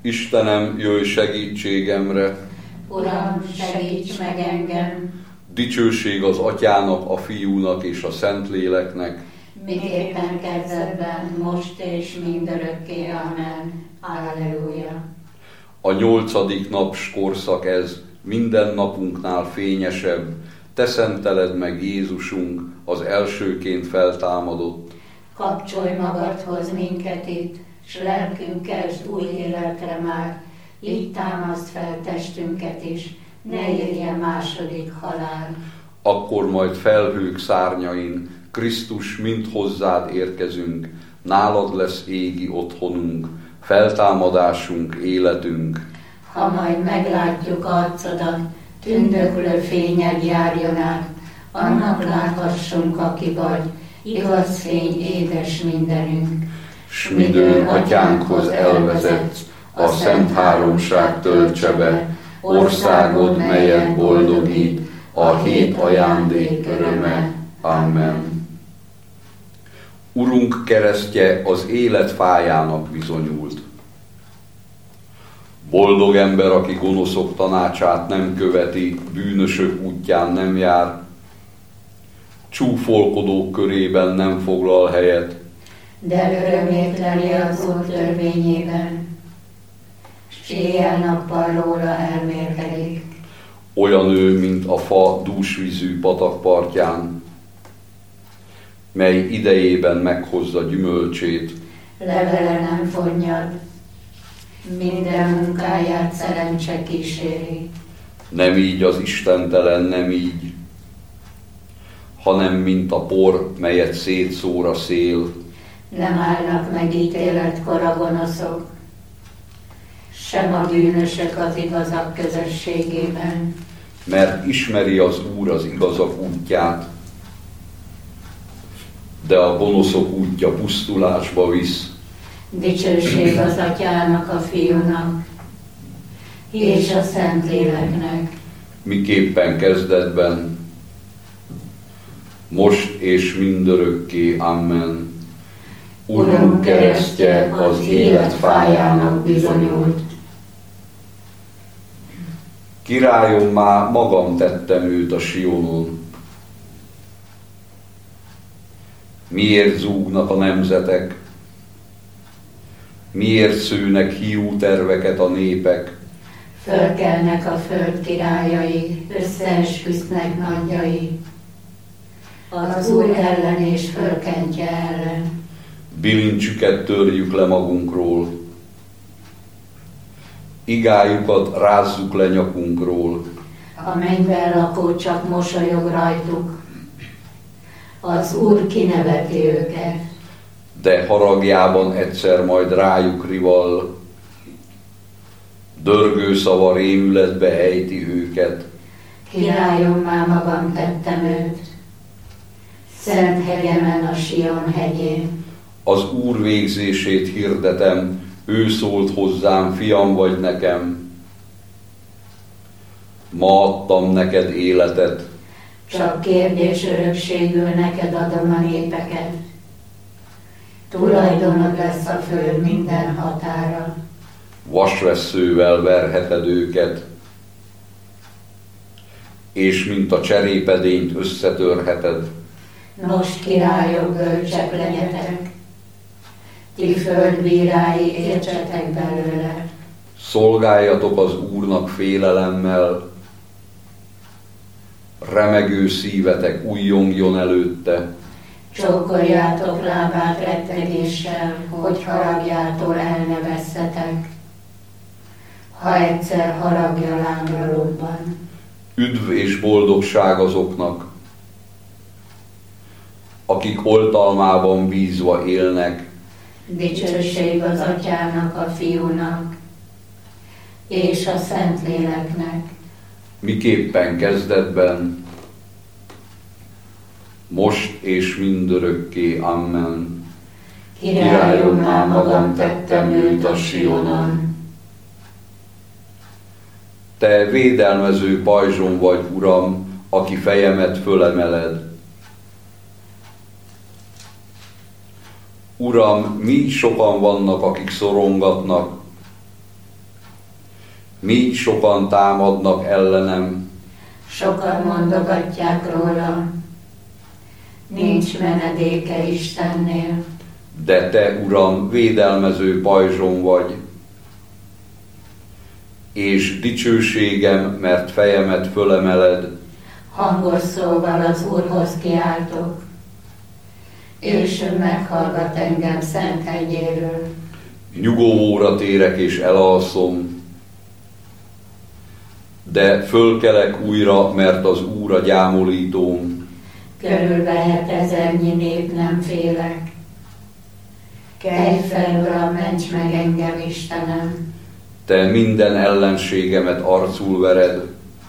Istenem, jöjj segítségemre! Uram, segíts meg engem! Dicsőség az Atyának, a Fiúnak és a Szentléleknek, miképpen kezdetben, most és mindörökké. Amen. Halleluja! A 8. naps korszak ez, minden napunknál fényesebb. Te szenteled meg Jézusunk, az elsőként feltámadott. Kapcsolj magadhoz minket itt, s lelkünk kezd új életre már. Így támaszt fel testünket is, ne érje második halál. Akkor majd felhők szárnyain, Krisztus, mind hozzád érkezünk, nálad lesz égi otthonunk, feltámadásunk, életünk. Ha majd meglátjuk arcodat, tündöklő fényed járjon át, annak láthassunk, aki vagy, igaz fény, édes mindenünk. S midőn Atyánkhoz elvezetsz, a Szent Háromság töltse be, országod, melyet boldogít, a hét ajándék öröme. Amen. Urunk keresztje az élet fájának bizonyult. Boldog ember, aki gonoszok tanácsát nem követi, bűnösök útján nem jár, csúfolkodók körében nem foglal helyet, de örömét leli az Úr törvényében, s éjjel-nappal róla elmélkedik. Olyan ő, mint a fa dúsvízű patakpartján, mely idejében meghozza gyümölcsét. Levele nem fonnyad, minden munkáját szerencse kíséri. Nem így az istentelen, nem így, hanem mint a por, melyet szétszór a szél. Nem állnak meg ítéletkor a gonoszok, sem a bűnösök az igazak közösségében. Mert ismeri az Úr az igazak útját, de a gonoszok útja pusztulásba visz. Dicsőség az Atyának, a Fiúnak és a Szentléleknek, miképpen kezdetben, most és mindörökké. Amen. Urunk keresztje az élet fájának bizonyult. Királyommá magam tettem őt a Sionon. Miért zúgnak a nemzetek? Miért szőnek hiú terveket a népek? Fölkelnek a föld királyai, összeesküsznek nagyjai, az Úr ellen és fölkentje ellen. Bilincsüket törjük le magunkról, igájukat rázzuk le nyakunkról. A mennyben lakó csak mosolyog rajtuk, az Úr kineveti őket. De haragjában egyszer majd rájuk rival, dörgő szava rémületbe ejti őket. Királyommá magam tettem őt, szent hegyemen, a Sion hegyén. Az Úr végzését hirdetem, ő szólt hozzám, fiam vagy nekem. Ma adtam neked életet. Csak kérdés örökségül neked adom a népeket. Tulajdonod lesz a föld minden határa. Vasvesszővel verheted őket, és mint a cserépedényt összetörheted. Nos, királyok, bölcsek legyetek, ti földbírái, értsetek belőle. Szolgáljatok az Úrnak félelemmel, remegő szívetek újjongjon előtte. Csókoljátok lábát rettegéssel, hogy haragjától el ne vesszetek, ha egyszer haragja lábra robban. Üdv és boldogság azoknak, akik oltalmában bízva élnek. Dicsőség az Atyának, a Fiúnak és a Szentléleknek, miképpen kezdetben, most és mindörökké. Amen. Királyommá magam tettem őt a Sionon. Te védelmező pajzsom vagy, Uram, aki fejemet fölemeled. Uram, mi sokan vannak, akik szorongatnak, Mi sokan támadnak ellenem, sokan mondogatják rólam, nincs menedéke Istennél. de te, Uram, védelmező pajzsom vagy, és dicsőségem, mert fejemet fölemeled. Hangos szóval az Úrhoz kiáltok, és ő meghallgat engem szent hegyéről. Nyugovóra térek és elalszom, de fölkelek újra, mert az Úr a gyámolítóm. Körülvehet ezernyi nép, nem félek. Kelj fel, Uram, ments meg engem, Istenem! Te minden ellenségemet arcul vered,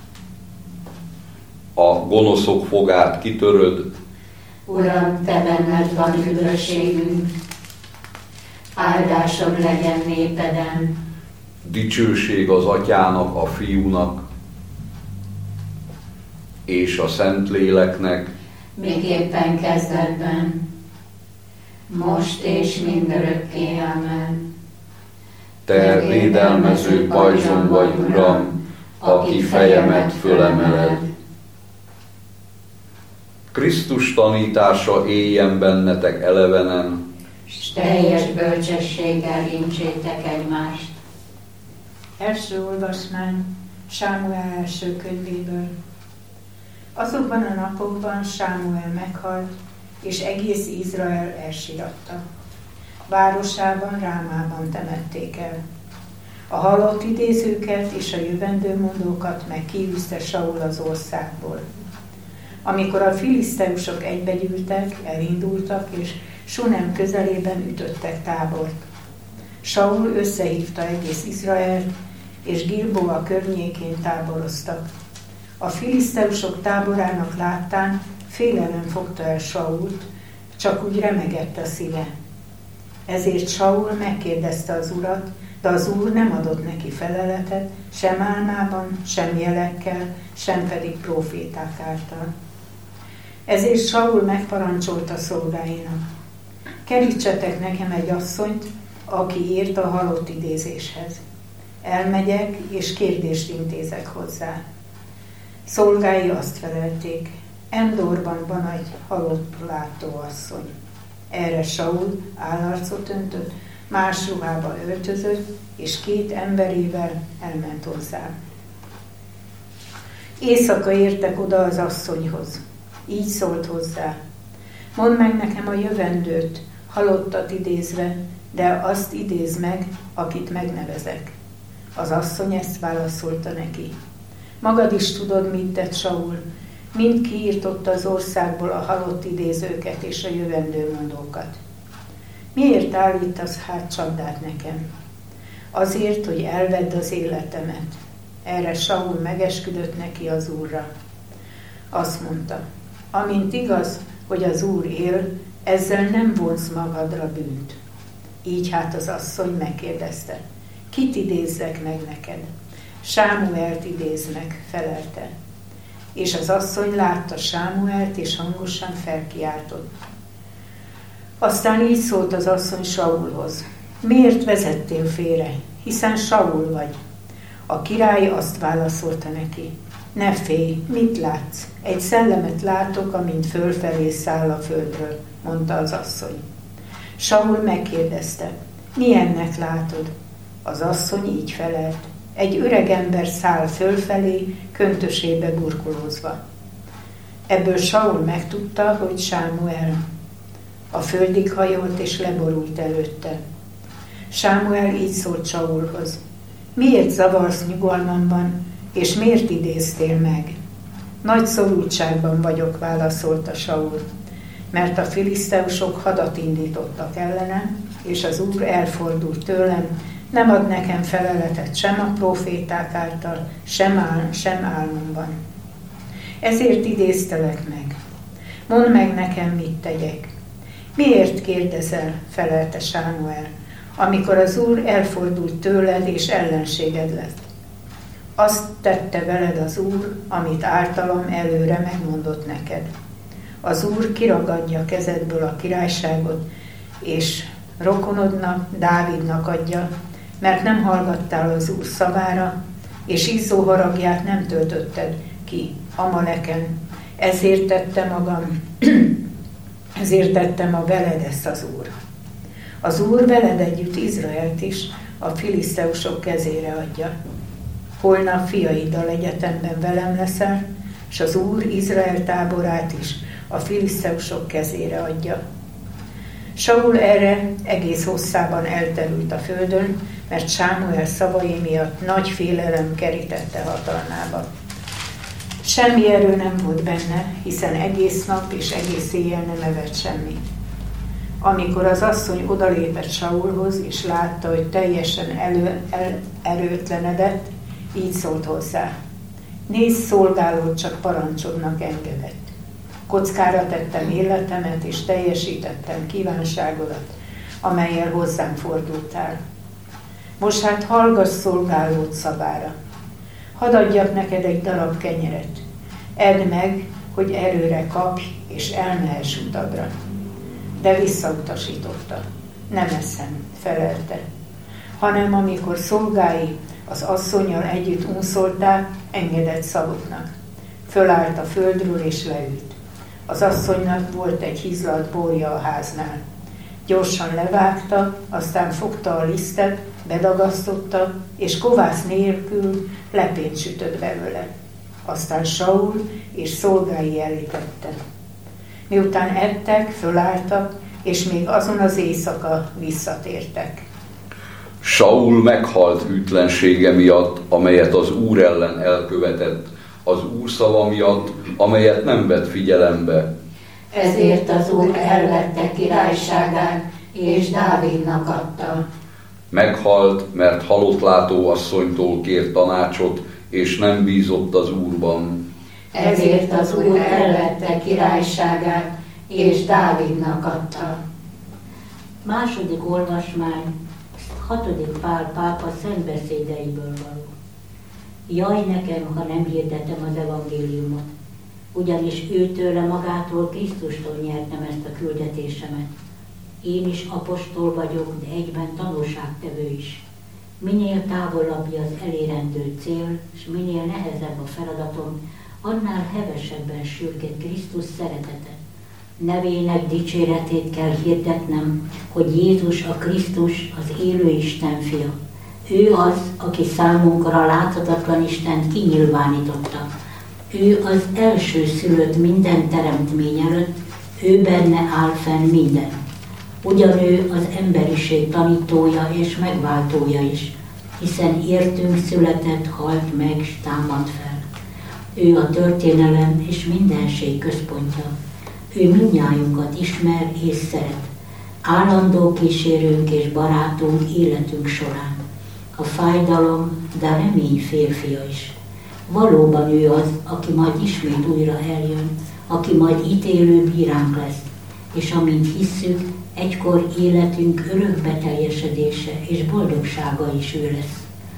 a gonoszok fogát kitöröd. Uram, te benned van üdvösségünk, áldásod legyen népeden. Dicsőség az Atyának, a Fiúnak és a Szentléleknek, Miképpen kezdetben, most és mindörökké, amen. te védelmező pajzsom vagy, Uram, aki fejemet fölemeled. Krisztus tanítása éljen bennetek elevenen, S teljes bölcsességgel incsétek egymást. Első olvasmány Sámuel első könyvéből. Azokban a napokban Sámuel meghalt, és egész Izrael elsiratta. Városában, Rámában temették el. A halott idézőket és a jövendőmondókat meg kiűzte Saul az országból. Amikor a filiszteusok egybegyűltek, elindultak, és Sunem közelében ütöttek tábort. Saul összehívta egész Izraelt, és Gilboa környékén táboroztak. A filiszteusok táborának láttán félelem fogta el Sault, csak úgy remegett a szíve. Ezért Saul megkérdezte az Urat, de az Úr nem adott neki feleletet, sem álmában, sem jelekkel, sem pedig próféták által. Ezért Saul megparancsolta szolgáinak: kerítsetek nekem egy asszonyt, aki ért a halott idézéshez. Elmegyek, és kérdést intézek hozzá. Szolgái azt felelték: Endorban van egy halott látóasszony. Erre Saul állarcot öntött, más ruhába öltözött, és 2 emberével elment hozzá. Éjszaka értek oda az asszonyhoz. Így szólt hozzá: mondd meg nekem a jövendőt, halottat idézve, de azt idéz meg, akit megnevezek. Az asszony ezt válaszolta neki: magad is tudod, mit tett Saul, mind kiírtotta az országból a halott idézőket és a jövendőmondókat. Miért állítasz hát csapdát nekem? Azért, hogy elvedd az életemet. Erre Saul megesküdött neki az Úrra. Azt mondta: amint igaz, hogy az Úr él, ezzel nem vonsz magadra bűnt. Így hát az asszony megkérdezte: kit idézzek meg neked? Sámuelt idéz meg, felelte. És az asszony látta Sámuelt, és hangosan felkiáltott. Aztán így szólt az asszony Saulhoz: miért vezettél félre, hiszen Saul vagy? A király azt válaszolta neki: ne félj, mit látsz? Egy szellemet látok, amint fölfelé száll a földről, mondta az asszony. Saul megkérdezte: milyennek látod? Az asszony így felelt: egy öreg ember száll fölfelé, köntösébe burkolózva. Ebből Saul megtudta, hogy Sámuel. A földig hajolt és leborult előtte. Sámuel így szólt Saulhoz: miért zavarsz nyugalmamban, és miért idéztél meg? Nagy szorultságban vagyok, válaszolta Saul, mert a filiszteusok hadat indítottak ellenem, és az Úr elfordult tőlem, nem ad nekem feleletet sem a próféták által, sem álmomban. Ezért idéztelek meg. Mondd meg nekem, mit tegyek. Miért kérdezel, felelte Sámuel, amikor az Úr elfordult tőled, és ellenséged lett? Azt tette veled az Úr, amit általam előre megmondott neked. Az Úr kiragadja kezedből a királyságot, és rokonodnak, Dávidnak adja, mert nem hallgattál az Úr szavára, és izzó haragját nem töltötted ki Amaleken. Ezért tette ma veled ezt az Úr. Az Úr veled együtt Izraelt is a filiszteusok kezére adja. Holnap fiaiddal egyetemben velem leszel, és az Úr Izrael táborát is a filiszteusok kezére adja. Saul erre egész hosszában elterült a földön, mert Sámuel szavai miatt nagy félelem kerítette hatalmába. Semmi erő nem volt benne, hiszen egész nap és egész éjjel nem evett semmit. Amikor az asszony odalépett Saulhoz, és látta, hogy teljesen erőtlenedett, így szólt hozzá: nézd, szolgálód csak parancsodnak engedett. Kockára tettem életemet, és teljesítettem kívánságodat, amellyel hozzám fordultál. Most hát hallgass szolgálód szavára. Hadd adjak neked egy darab kenyeret. Edd meg, hogy erőre kapj, és elmehess utadra. De visszautasította. Nem eszem, felelte. Hanem amikor szolgái az asszonnyal együtt unszolták, engedett szavuknak. Fölállt a földről, és leült. Az asszonynak volt egy hízlalt borja a háznál. Gyorsan levágta, aztán fogta a lisztet, bedagasztotta, és kovász nélkül lepényt sütött belőle. Aztán Saul és szolgái elé tette. Miután ettek, fölálltak, és még azon az éjszaka visszatértek. Saul meghalt hűtlensége miatt, amelyet az Úr ellen elkövetett, az Úr szava miatt, amelyet nem vett figyelembe. Ezért az Úr elvette királyságát, és Dávidnak adta. Meghalt, mert halottlátó asszonytól kért tanácsot, és nem bízott az Úrban. Ezért az Úr elvette királyságát, és Dávidnak adta. Második olvasmány, 6. Pál pápa szentbeszédeiből való. Jaj nekem, ha nem hirdetem az evangéliumot, ugyanis őtőle magától, Krisztustól nyertem ezt a küldetésemet. Én is apostol vagyok, de egyben tanúságtevő is. Minél távolabbi az elérendő cél, és minél nehezebb a feladatom, annál hevesebben sürget Krisztus szeretete. Nevének dicséretét kell hirdetnem, hogy Jézus a Krisztus, az élő Isten fia. Ő az, aki számunkra láthatatlan Istent kinyilvánította. Ő az elsőszülött minden teremtmény előtt, ő benne áll fenn minden. Ugyanő az emberiség tanítója és megváltója is, hiszen értünk született, halt meg, s támad fel. Ő a történelem és mindenség központja. Ő mindnyájunkat ismer és szeret. Állandó kísérőnk és barátunk életünk során. A fájdalom, de remény férfia is. Valóban ő az, aki majd ismét újra eljön, aki majd ítélő bíránk lesz, és amint hisszük, egykor életünk örökbeteljesedése és boldogsága is ő lesz.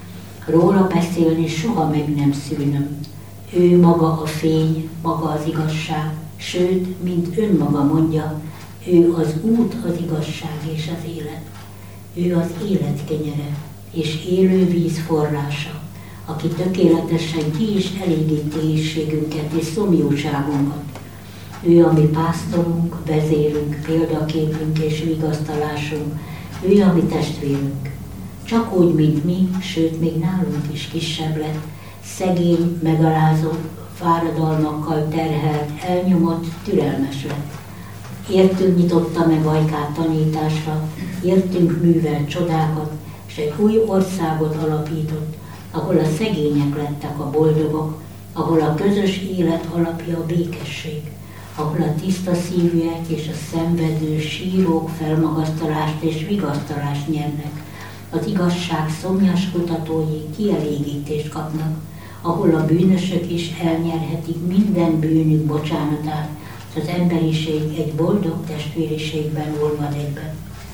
Róla beszélni soha meg nem szűnöm. Ő maga a fény, maga az igazság, sőt, mint önmaga mondja, ő az út, az igazság és az élet. Ő az élet kenyere és élő víz forrása, aki tökéletesen ki is elégíti éhségünket és szomjúságunkat. Ő a mi pásztorunk, vezérünk, példaképünk és vigasztalásunk, ő a mi testvérünk. Csak úgy, mint mi, sőt, még nálunk is kisebb lett, szegény, megalázott, fáradalmakkal terhelt, elnyomott, türelmes lett. Értünk nyitotta meg ajkát tanításra, értünk művelt csodákat, és egy új országot alapított, ahol a szegények lettek a boldogok, ahol a közös élet alapja a békesség, ahol a tiszta szívűek és a szenvedő sírók felmagasztalást és vigasztalást nyernek, az igazság szomjas kutatói kielégítést kapnak, ahol a bűnösök is elnyerhetik minden bűnük bocsánatát, és az emberiség egy boldog testvériségben olvad egyben.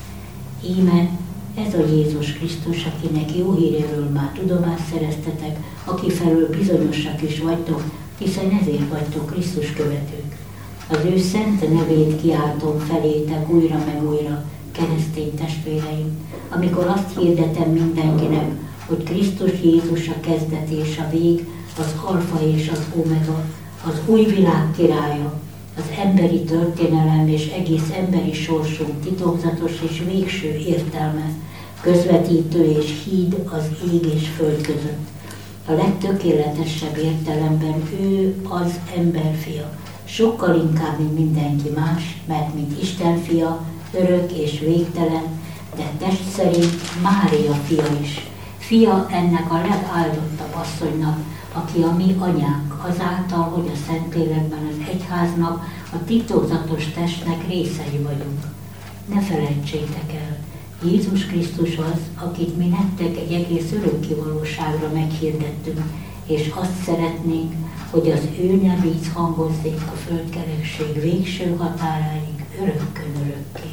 Íme ez a Jézus Krisztus, akinek jó híréről már tudomást szereztetek, aki felől bizonyosak is vagytok, hiszen ezért vagytok Krisztus követők. Az ő szent nevét kiáltom felétek újra meg újra, keresztény testvéreim, amikor azt hirdetem mindenkinek, hogy Krisztus Jézus a kezdet és a vég, az alfa és az omega, az új világ királya, az emberi történelem és egész emberi sorsunk titokzatos és végső értelme, közvetítő és híd az ég és föld között. A legtökéletesebb értelemben ő az emberfia, sokkal inkább, mint mindenki más, mert mint Isten fia, örök és végtelen, de test szerint Mária fia is. Fia ennek a legáldottabb asszonynak, aki a mi anyánk, azáltal, hogy a Szentlélekben az egyháznak, a titokzatos testnek részei vagyunk. Ne felejtsétek el, Jézus Krisztus az, akit mi nektek egy egész örökkévalóságra meghirdettünk, és azt szeretnénk, hogy az ő nevíz hangozzék a földkerekség végső határáig örökkön örökké.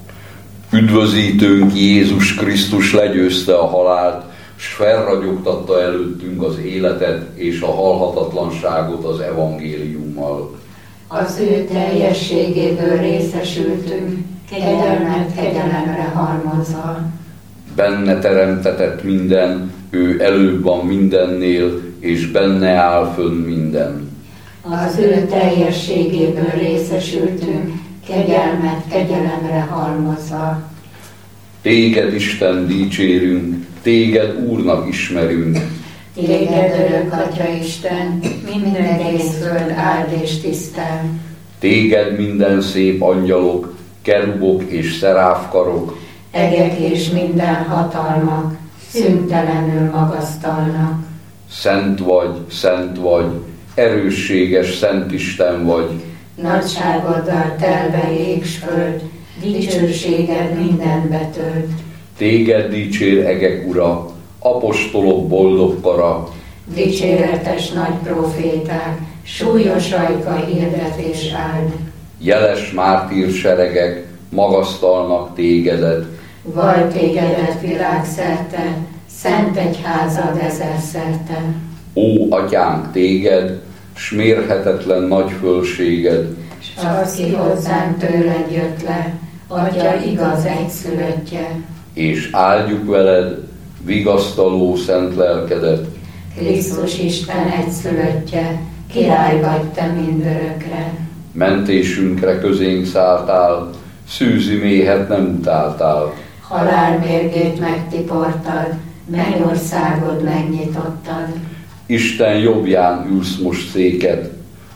Üdvözítőnk Jézus Krisztus legyőzte a halált, s felragyogtatta előttünk az életet és a halhatatlanságot az evangéliummal. Az ő teljességéből részesültünk, kegyelmet kegyelemre halmozva. Benne teremtetett minden, ő előbb van mindennél, és benne áll fönn minden. Az ő teljességéből részesültünk, kegyelmet kegyelemre halmozva. Téged, Isten, dicsérünk, téged Úrnak ismerünk. Téged, örök Atya Isten, minden egész föld áld és tisztel. Téged minden szép angyalok, kerubok és szeráfkarok, egek és minden hatalmak szüntelenül magasztalnak. Szent vagy, erősséges Szent Isten vagy. Nagyságoddal telve ég s föld, dicsőséged minden betölt. Téged dicsér egek ura, apostolok boldog kara. Dicséretes nagy proféták, súlyos ajka hirdetés áld. Jeles mártír seregek magasztalnak tégedet. Vaj tégedet világszerte, szent egyházad ezerszerte. Ó, atyánk, téged, s mérhetetlen nagy fölséged, S az, ki hozzánk tőled jött le, Atya igaz egyszülöttje. és áldjuk veled vigasztaló szent lelkedet. Krisztus Isten egyszülöttje, király vagy te mindörökre. Mentésünkre közénk szálltál, szűzi méhet nem utáltál. Halál mérgét megtiportad, mennyországod megnyitottad. Isten jobbján ülsz most széket,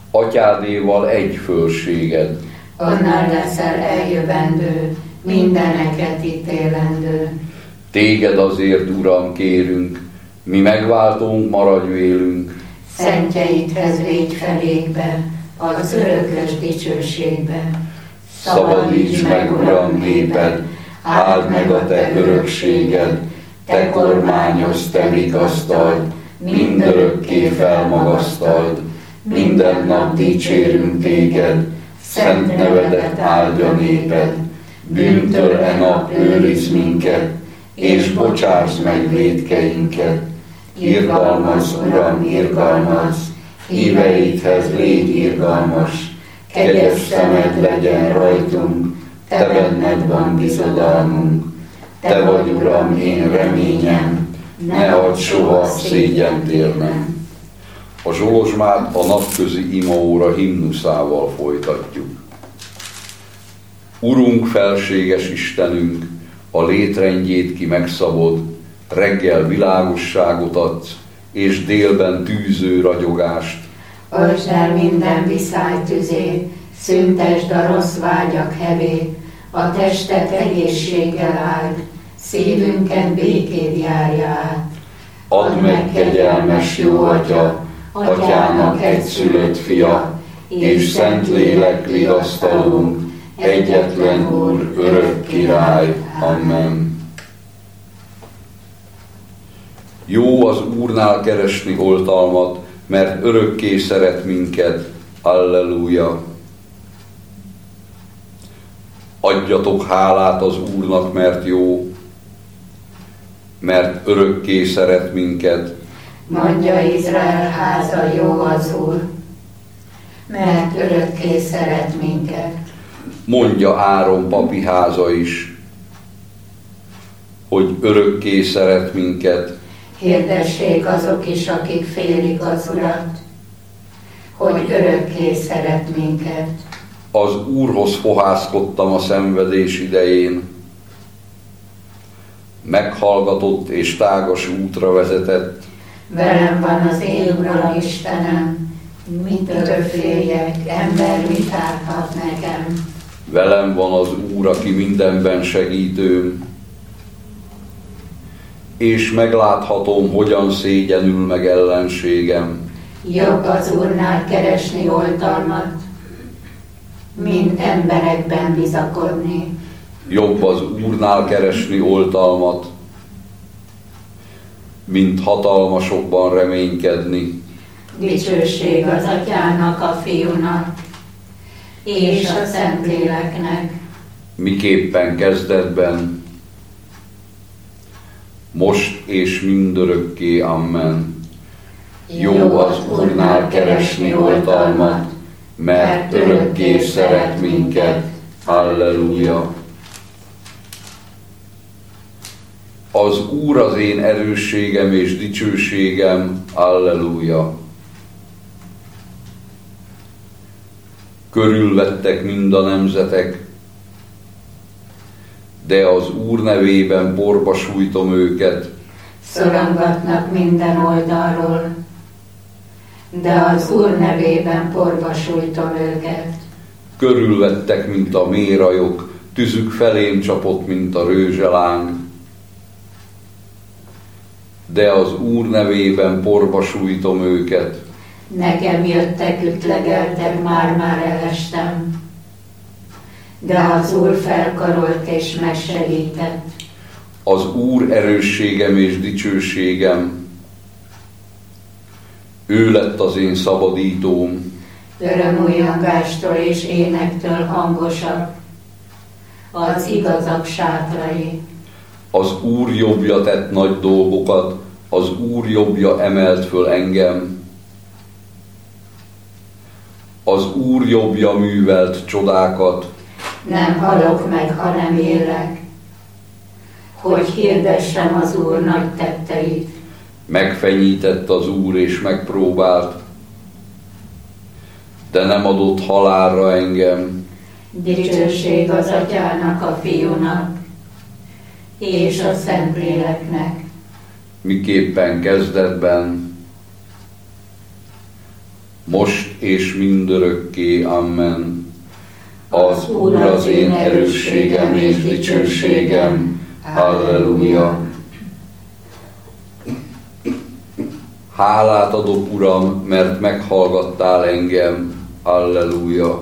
atyádéval egy fölséged. Onnan leszel eljövendő, mindeneket ítélendő. Téged azért, Uram, kérünk, mi megváltónk maradj vélünk. Szentjeidhez végy felékbe, az örökös dicsőségbe. Szabadíts meg, Uram, néped, áld meg a te örökséged, te kormányozz, te vigasztald, mindörökké felmagasztald. Minden nap dicsérünk téged, szent nevedet áldja néped. Bűntől e nap őrizd minket, és bocsáss meg vétkeinket. Irgalmaz, Uram, irgalmaz, híveidhez légy irgalmas. Kegyes szemed legyen rajtunk, te benned van bizodalmunk. Te vagy, Uram, én reményem, ne add soha szégyent érnem. A Zsolozsmát a napközi imaóra himnuszával folytatjuk. Urunk, felséges Istenünk, a létrendjét ki megszabod, reggel világosságot adsz, és délben tűző ragyogást. Oltsd el minden viszály tüzét, szüntesd a rossz vágyak hevét, a testet egészséggel áld, szívünket békéd járja át. Add meg, kegyelmes jó Atya, Atyának egyszülött fia, és Szentlélek vigasztalunk, egyetlen Úr, örök király. Amen. Jó az Úrnál keresni oltalmat, mert örökké szeret minket. Alleluja! Adjatok hálát az Úrnak, mert jó, mert örökké szeret minket. Mondja Izrael háza, jó az Úr, mert örökké szeret minket. Mondja Áron papi háza is, hogy örökké szeret minket. Hirdessék azok is, akik félik az Urat, hogy örökké szeret minket. Az Úrhoz fohászkodtam a szenvedés idején. Meghallgatott és tágas útra vezetett. Velem van az én Uram Istenem, mitől féljek, ember mit árthat nekem. Velem van az Úr, aki mindenben segítőm. És megláthatom, hogyan szégyenül meg ellenségem. Jobb az Úrnál keresni oltalmat, mint emberekben bizakodni. Jobb az Úrnál keresni oltalmat, mint hatalmasokban reménykedni. Dicsőség az Atyának, a Fiúnak, és a Szentléleknek. Miképpen kezdetben, most és mindörökké. Amen. Jó az Úrnál keresni oltalmat, mert örökké szeret minket. Halleluja! Az Úr az én erősségem és dicsőségem. Halleluja! Körülvettek mind a nemzetek, de az Úr nevében porba sújtom őket. Szorongatnak minden oldalról, de az Úr nevében porba sújtom őket. Körülvettek, mint a mérajok, tüzük felém csapott, mint a rőzseláng. De az Úr nevében porba sújtom őket. Nekem jöttek, ütlegeltek, már elestem, de az Úr felkarolt és megsegített. Az Úr erősségem és dicsőségem, ő lett az én szabadítóm. Örömújongástól és énektől hangosabb az igazak sátrai. Az Úr jobbja tett nagy dolgokat, az Úr jobbja emelt föl engem. Az Úr jobbja művelt csodákat. Nem halok meg, hanem élek, hogy hirdessem az Úr nagy tetteit. Megfenyített az Úr és megpróbált, de nem adott halálra engem. Dicsőség az Atyának, a Fiúnak, és a Szentléleknek. Miképpen kezdetben, most és mindörökké. Amen. Az Úr az én erősségem és dicsőségem. Halleluja! Hálát adok, Uram, mert meghallgattál engem. Halleluja!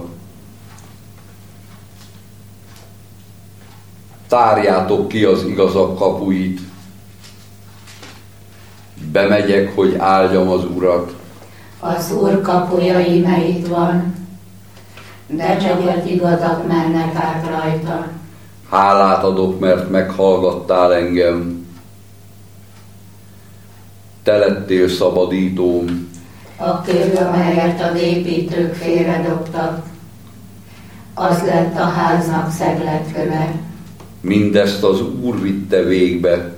Tárjátok ki az igazak kapuit. Bemegyek, hogy áldjam az Urat. Az Úr kapuja íme itt van, de csak az igazak mennek át rajta. Hálát adok, mert meghallgattál engem. Te lettél szabadítóm. A kő, amelyet a építők félredobtak, az lett a háznak szegletköve. Mindezt az Úr vitte végbe.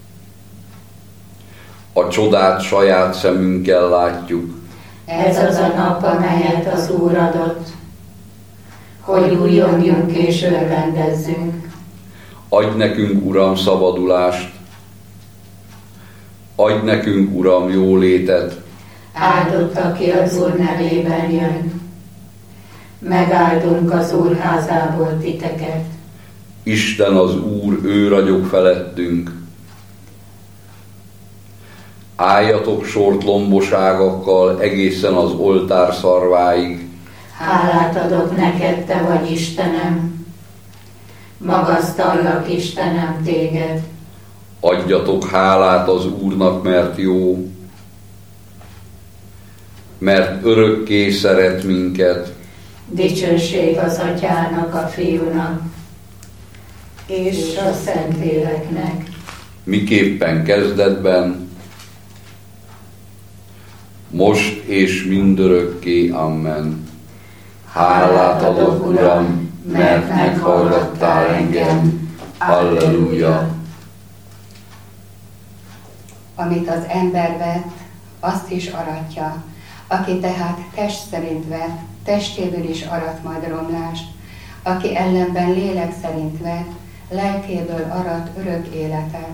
A csodát saját szemünkkel látjuk. Ez az a nap, amelyet az Úr adott, hogy újjongjunk és örvendezzünk. Adj nekünk, Uram, szabadulást. Adj nekünk, Uram, jólétet. Áldott, aki az Úr nevében jön. Megáldunk az Úr házából titeket. Isten az Úr, ő ragyog felettünk. Álljatok sort lomboságakkal egészen az oltár szarváig. Hálát adok neked, te vagy Istenem. Magasztallak, Istenem, téged. Adjatok hálát az Úrnak, mert jó, mert örökké szeret minket. Dicsőség az Atyának, a Fiúnak, és a Szentléleknek. Miképpen kezdetben, most és mindörökké. Amen. Hálát adok, Uram, mert meghallgattál engem. Halleluja! amit az ember vett, azt is aratja. Aki tehát test szerint vett, testéből is arat majd romlást. Aki ellenben lélek szerint vett, lelkéből arat örök életet.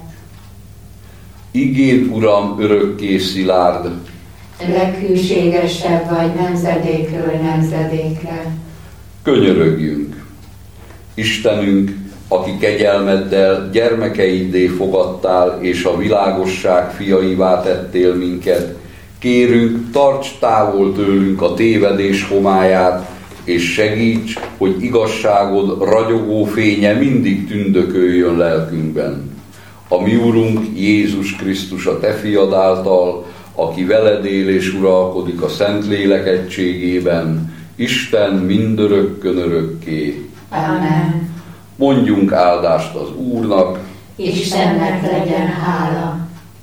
Igéd, Uram, örökké szilárd, Leghűségesebb vagy nemzedékről nemzedékre. Könyörögjünk. Istenünk, aki kegyelmeddel gyermekeiddé fogadtál, és a világosság fiaivá tettél minket, kérünk, tarts távol tőlünk a tévedés homályát, és segíts, hogy igazságod ragyogó fénye mindig tündököljön lelkünkben. A mi Urunk Jézus Krisztus a Te fiad által, aki veled él és uralkodik a Szentlélek egységében, Isten mindörökkön örökké. Amen. Mondjunk áldást az Úrnak. Istennek legyen hála.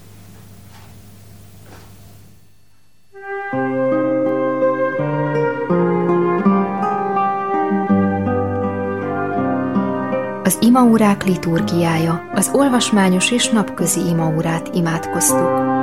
Az imaórák liturgiája, az olvasmányos és napközi imaórát imádkoztuk.